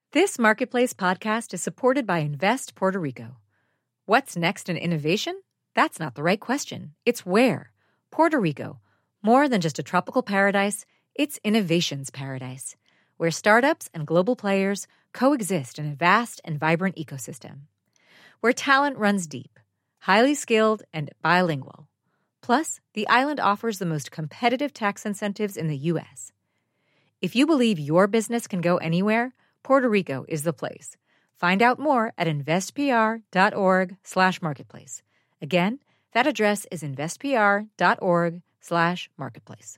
This Marketplace podcast is supported by Invest Puerto Rico. What's next in innovation? That's not the right question. It's where. Puerto Rico. More than just a tropical paradise, it's innovation's paradise, where startups and global players coexist in a vast and vibrant ecosystem. Where talent runs deep, highly skilled, and bilingual. Plus, the island offers the most competitive tax incentives in the U.S. If you believe your business can go anywhere, Puerto Rico is the place. Find out more at investpr.org/marketplace. Again, that address is investpr.org/marketplace.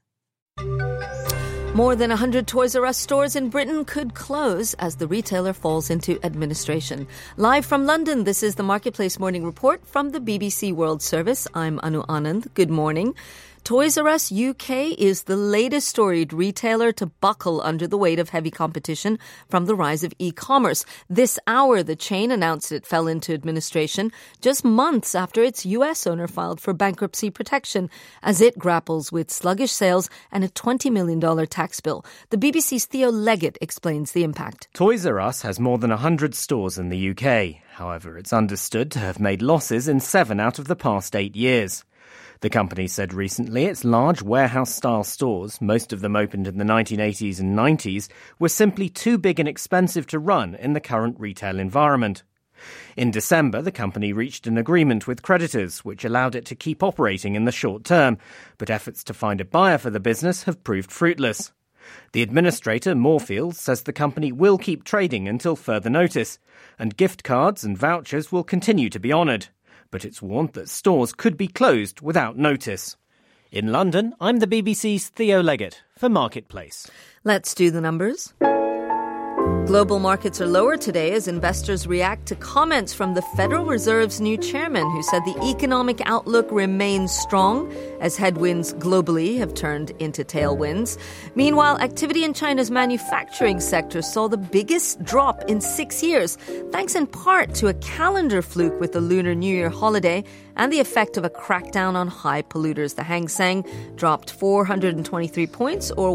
More than 100 Toys R Us stores in Britain could close as the retailer falls into administration. Live from London, this is the Marketplace Morning Report from the BBC World Service. I'm Anu Anand. Good morning. Toys R Us UK is the latest storied retailer to buckle under the weight of heavy competition from the rise of e-commerce. This hour, the chain announced it fell into administration just months after its US owner filed for bankruptcy protection as it grapples with sluggish sales and a $20 million tax bill. The BBC's Theo Leggett explains the impact. Toys R Us has more than 100 stores in the UK. However, it's understood to have made losses in 7 out of the past 8 years. The company said recently its large warehouse-style stores, most of them opened in the 1980s and 90s, were simply too big and expensive to run in the current retail environment. In December, the company reached an agreement with creditors, which allowed it to keep operating in the short term, but efforts to find a buyer for the business have proved fruitless. The administrator, Moorfields, says the company will keep trading until further notice, and gift cards and vouchers will continue to be honoured. But it's warned that stores could be closed without notice. In London, I'm the BBC's Theo Leggett for Marketplace. Let's do the numbers. Global markets are lower today as investors react to comments from the Federal Reserve's new chairman, who said the economic outlook remains strong as headwinds globally have turned into tailwinds. Meanwhile, activity in China's manufacturing sector saw the biggest drop in 6 years, thanks in part to a calendar fluke with the Lunar New Year holiday and the effect of a crackdown on high polluters. The Hang Seng dropped 423 points, or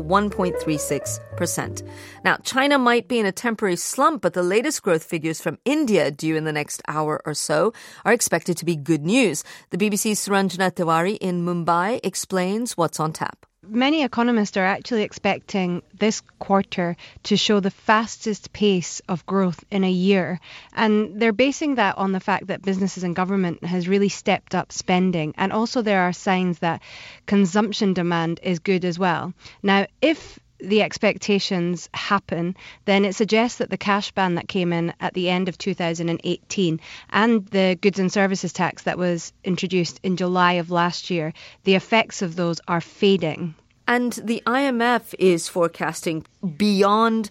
1.36%. Now, China might be in a temporary slump, but the latest growth figures from India, due in the next hour or so, are expected to be good news. The BBC's Suranjana Tiwari in Mumbai explains what's on tap. Many economists are actually expecting this quarter to show the fastest pace of growth in a year. And they're basing that on the fact that businesses and government has really stepped up spending. And also there are signs that consumption demand is good as well. Now, if the expectations happen, then it suggests that the cash ban that came in at the end of 2018 and the goods and services tax that was introduced in July of last year, the effects of those are fading. And the IMF is forecasting beyond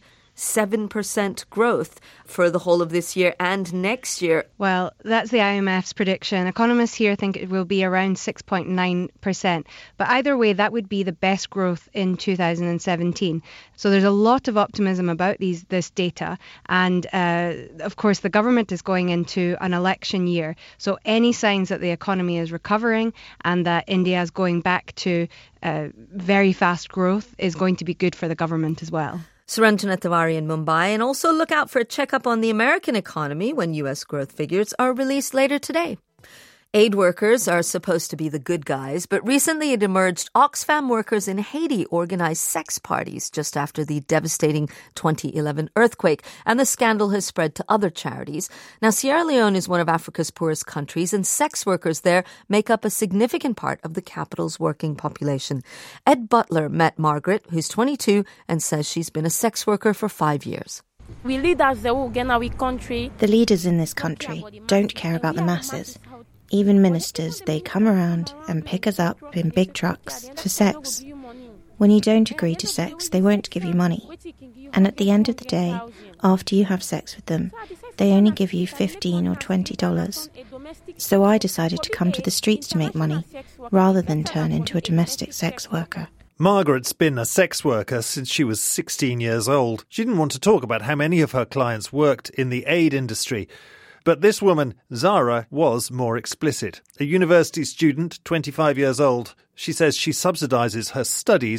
7% growth for the whole of this year and next year. Well, that's the IMF's prediction. Economists here think it will be around 6.9%. But either way, that would be the best growth in 2017. So there's a lot of optimism about this data. And of course, the government is going into an election year. So any signs that the economy is recovering and that India is going back to very fast growth is going to be good for the government as well. Suranjana Tiwari in Mumbai. And also look out for a checkup on the American economy when U.S. growth figures are released later today. Aid workers are supposed to be the good guys, but recently it emerged Oxfam workers in Haiti organized sex parties just after the devastating 2011 earthquake, and the scandal has spread to other charities. Now, Sierra Leone is one of Africa's poorest countries, and sex workers there make up a significant part of the capital's working population. Ed Butler met Margaret, who's 22, and says she's been a sex worker for 5 years. We leaders, the leaders in this country don't care about the masses. Even ministers, they come around and pick us up in big trucks for sex. When you don't agree to sex, they won't give you money. And at the end of the day, after you have sex with them, they only give you $15 or $20. So I decided to come to the streets to make money, rather than turn into a domestic sex worker. Margaret's been a sex worker since she was 16 years old. She didn't want to talk about how many of her clients worked in the aid industry. But this woman, Zara, was more explicit. A university student, 25 years old, she says she subsidises her studies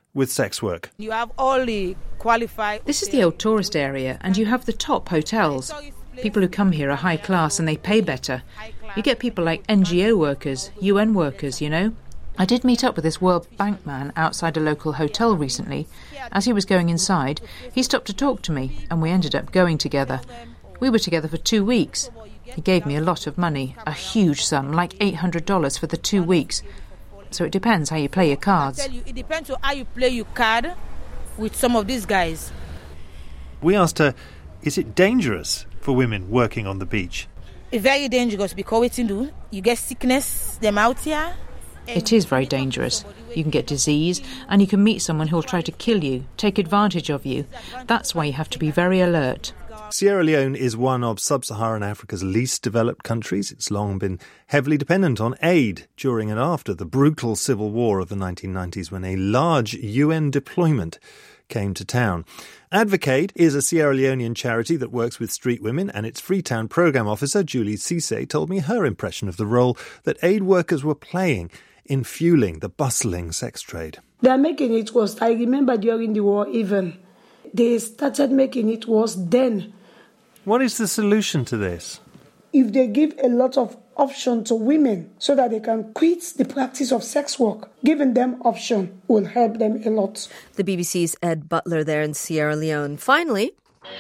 with sex work. You have all the qualified... This is the old tourist area, and you have the top hotels. People who come here are high class and they pay better. You get people like NGO workers, UN workers, you know. I did meet up with this World Bank man outside a local hotel recently. As he was going inside, he stopped to talk to me, and we ended up going together. We were together for 2 weeks. He gave me a lot of money, a huge sum, like $800 for the 2 weeks. So it depends how you play your cards. It depends on how you play your card with some of these guys. We asked her, is it dangerous for women working on the beach? It's very dangerous because what you do, you get sickness, them out here. It is very dangerous. You can get disease and you can meet someone who will try to kill you, take advantage of you. That's why you have to be very alert. Sierra Leone is one of sub-Saharan Africa's least developed countries. It's long been heavily dependent on aid during and after the brutal civil war of the 1990s when a large UN deployment came to town. Advocate is a Sierra Leonean charity that works with street women, and its Freetown programme officer, Julie Cisse, told me her impression of the role that aid workers were playing in fueling the bustling sex trade. They are making it worse. I remember during the war even, they started making it worse then. What is the solution to this? If they give a lot of option to women so that they can quit the practice of sex work, giving them option will help them a lot. The BBC's Ed Butler there in Sierra Leone. Finally...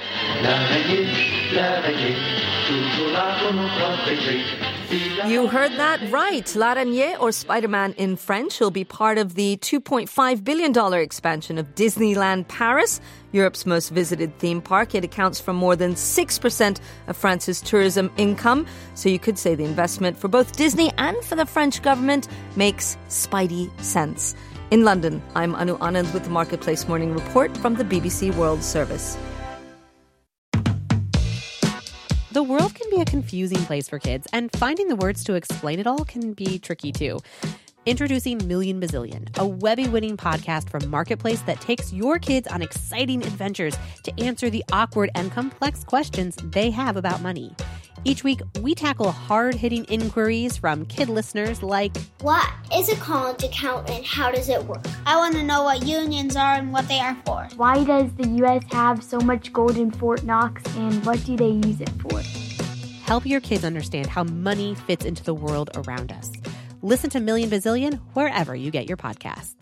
You heard that right. L'Araignée, or Spider-Man in French, will be part of the $2.5 billion expansion of Disneyland Paris, Europe's most visited theme park. It accounts for more than 6% of France's tourism income. So you could say the investment for both Disney and for the French government makes Spidey sense. In London, I'm Anu Anand with the Marketplace Morning Report from the BBC World Service. The world can be a confusing place for kids, and finding the words to explain it all can be tricky too. Introducing Million Bazillion, a Webby-winning podcast from Marketplace that takes your kids on exciting adventures to answer the awkward and complex questions they have about money. Each week, we tackle hard-hitting inquiries from kid listeners like, what is a college account and how does it work? I want to know what unions are and what they are for. Why does the U.S. have so much gold in Fort Knox and what do they use it for? Help your kids understand how money fits into the world around us. Listen to Million Bazillion wherever you get your podcasts.